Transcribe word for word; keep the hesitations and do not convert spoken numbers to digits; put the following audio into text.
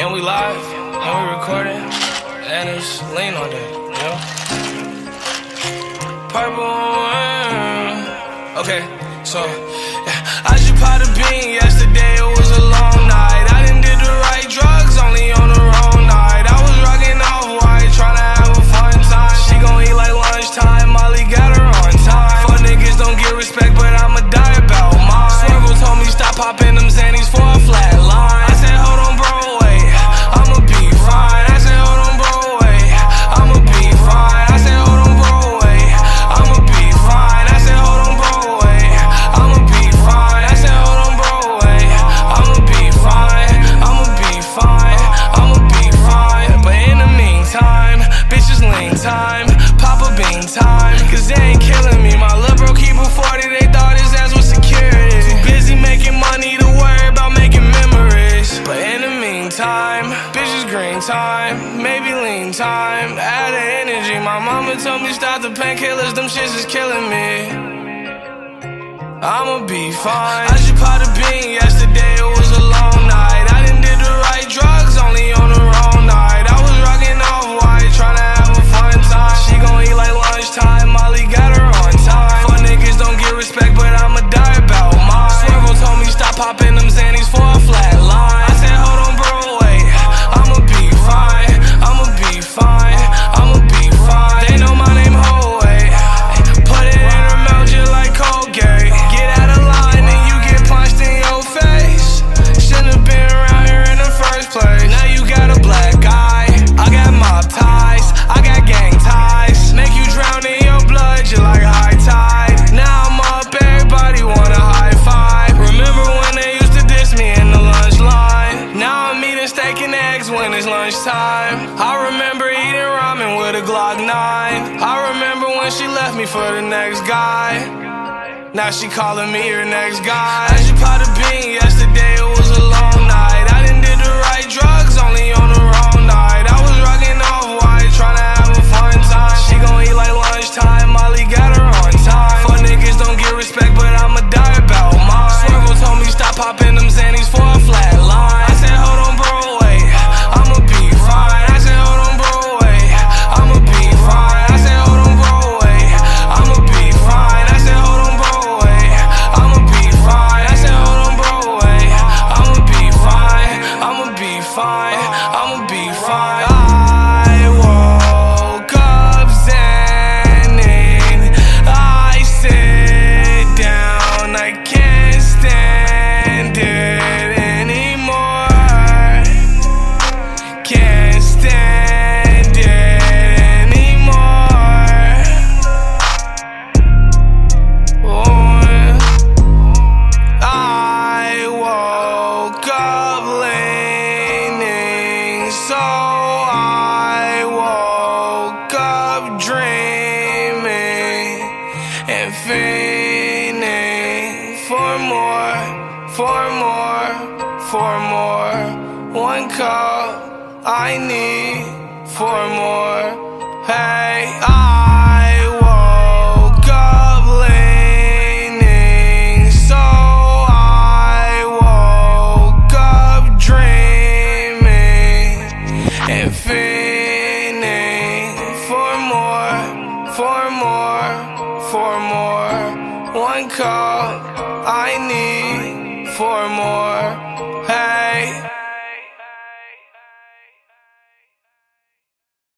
And we live, and we recording, and it's lean on that, you know? Purple, uh, okay, so, yeah. I just popped a bean yesterday, it was a long night. I done did the right drugs, only on the wrong night. I was rocking off white, tryna have a fun time. She gon' eat like lunchtime, Molly got her on time. Fuck niggas don't get respect, but I'ma die about mine. Swervo told me stop popping them Xannies for a flat line. I said hold on bro, wait, I'ma be fine. I said hold on bro, wait, I'ma be fine. I said hold on bro, wait, I'ma be fine. I said hold on bro, wait, I'ma be fine. I said hold on bro, wait, I'ma be fine. I'ma be fine, I'ma be fine. But in the meantime, bitches lean time, Papa Bean time. Cause they ain't killing me, my lil' bro keep a forty, they thought his ass was security. Too busy making money to worry about making memories. But in the meantime, bitches green time, maybe lean time. Add the energy, my mama told me stop the painkillers, them shits is killing me. I'ma be fine. I just popped a bean yesterday, it was a long night. I done did the right drugs, only on the wrong night. I was rocking off white, tryna have a fun time. She gon' eat like lunchtime, Molly got her on time. Fuck niggas don't get respect, but I'ma die about mine. Swervo told me stop popping them Xannies for a flat line. I said hold on bro, wait, I'ma be fine. I'ma be fine, I'ma be fine. They know my name, ho, wait. Put it in her mouth just like Colgate. Get out of line and you get punched in your face. Shouldn't have been around here in the first place. Now you got a black eye, I got mob ties, I got gang ties. Make you drown in your blood just like high tide. Now I'm up, everybody wanna high five. Remember when they used to diss me in the lunch line? Now I'm eating steak and eggs when it's lunchtime. I remember eating ramen with a Glock nine. I remember when she left me for the next guy. Now she calling me her next guy. I just popped a bean yesterday, it was a long night. I done did the right drugs, only on the wrong night. I was rocking off white, tryna have a fun time. She gon' eat like lunchtime, Molly got her on time. Fuck niggas don't get respect, but I'ma die about mine. Swervo told me stop popping them Xannies for a flat line. I said hold on bro, wait, I'ma be fine. I said hold on bro, wait, I'ma be fine. I said hold on bro, wait, I'ma be fine. I said hold on bro, wait, I'ma be fine. I said hold on bro, wait, I'ma be fine. I'ma be fine, I'ma be fine. I woke up zenning, I sit down, I can't stand it anymore. Can't stand it anymore. Oh, I woke up leaning, so I woke up dreaming and fiending for more, for more, for more. One cup I need for more. Hey, I woke up leaning, so I woke up dreaming and fiending for more, for more, for more. One cup I need for more.